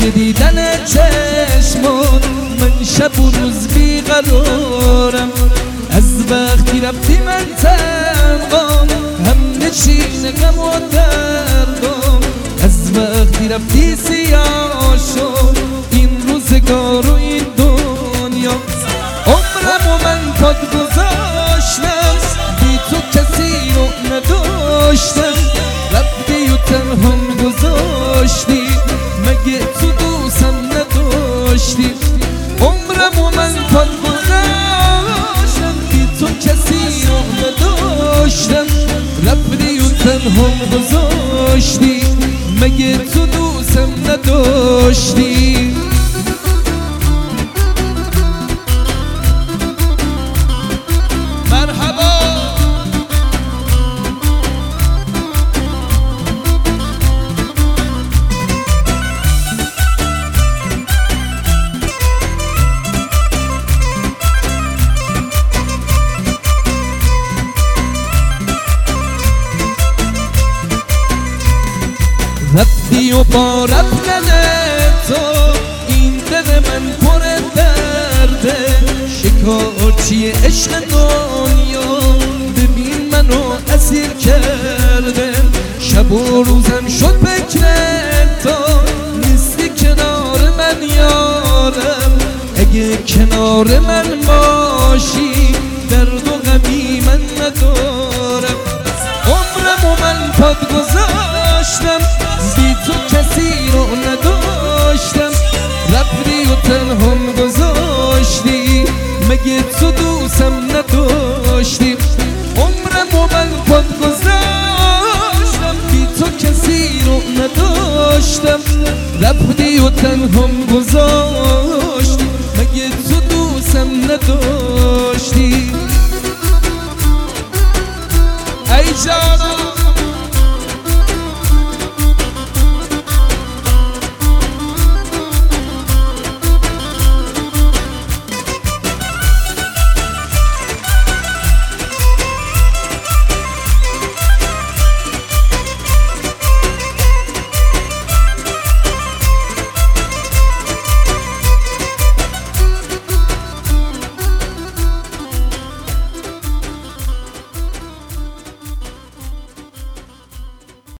که دیدن چشمون من شب و روز بیقرارم. از وقتی رفتی من تنهام، هم نشین غم و دردم. از وقتی رفتی سیاه شد این روزگار و این دنیا. عمرمو من پاد گذاشتم، بی تو کسی رو نداشتم. رفتی و تنهام گذاشتی، مگه تو دوستم نداشتی؟ عمرمو من پاد گذاشتم، بی تو کسی رو نداشتم. رفتی و تنهام گذاشتی، مگه تو دوستم نداشتی؟ رفتی و با رفتن تو این دل من پر درده. شکارچی عشق دنیا ببین منو اسیر کرده. شب و روزم شد فکر تو، نیستی کنار من یارم. اگه کنار من باشی درد و غمی من ندارم. عمرمو من پاد گذاشتم، بی تو کسی رو نداشتم. رفتی و تنهام گذاشتی، مگه تو دوستم نداشتی؟ عمرمو من پاد گذاشتم، بی تو کسی رو نداشتم. رفتی و تنهام گذاشتی، مگه تو دوستم نداشتی؟ ای جانم